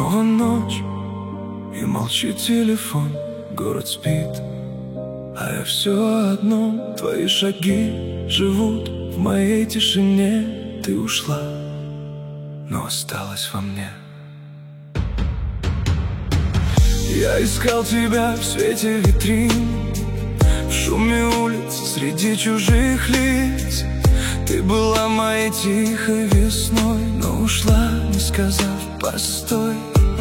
Снова ночь, и молчит телефон. Город спит, а я все о одном. Твои шаги живут в моей тишине. Ты ушла, но осталась во мне. Я искал тебя в свете витрин, в шуме улиц, среди чужих лиц. Ты была моей тихой весной, но ушла, не сказав постой.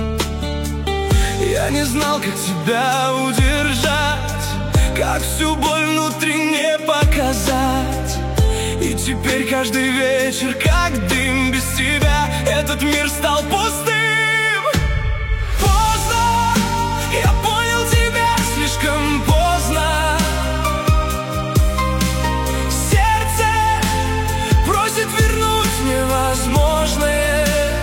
Я не знал, как тебя удержать, как всю боль внутри не показать. И теперь каждый вечер, как дым без тебя, этот мир стал пустым. Поздно, я понял тебя слишком поздно. Сердце просит вернуть невозможное.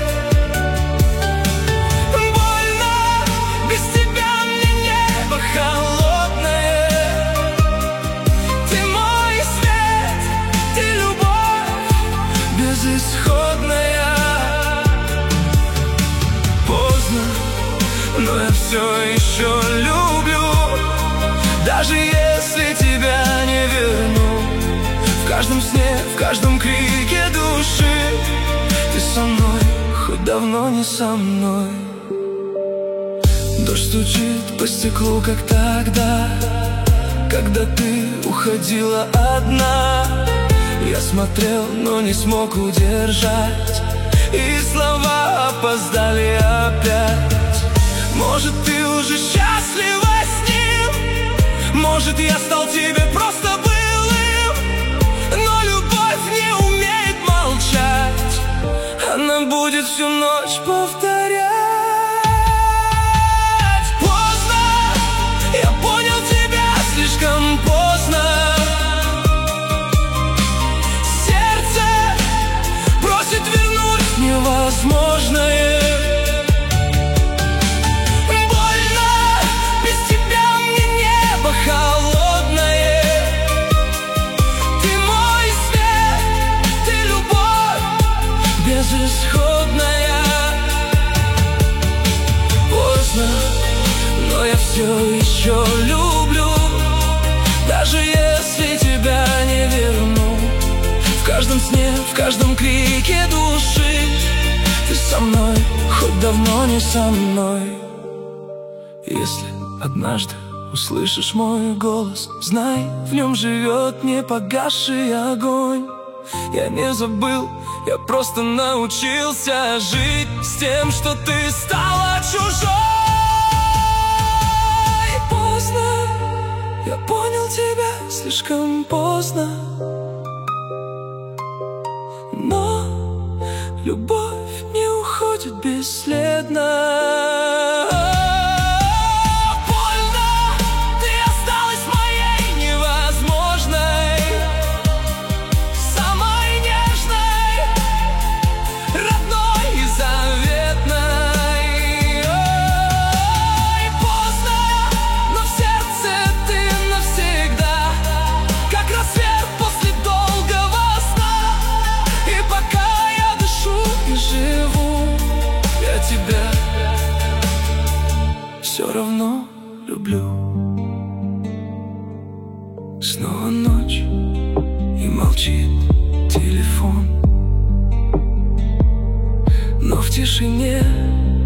Но я все еще люблю, даже если тебя не верну. В каждом сне, в каждом крике души ты со мной, хоть давно не со мной. Дождь стучит по стеклу, как тогда, когда ты уходила одна. Я смотрел, но не смог удержать, и слова опоздали опять. Может, ты уже счастлива с ним, может, я стал тебе просто былым. Но любовь не умеет молчать, она будет всю ночь повторять. Поздно, я понял тебя слишком поздно. Сердце просит вернуть невозможное. Безысходная. Поздно, но я все еще люблю, даже если тебя не верну. В каждом сне, в каждом крике души ты со мной, хоть давно не со мной. Если однажды услышишь мой голос, знай, в нем живет непогасший огонь. Я не забыл, я просто научился жить с тем, что ты стала чужой. Поздно, я понял тебя слишком поздно. Но любовь не уходит бесследно. Все равно люблю. Снова ночь, и молчит телефон, но в тишине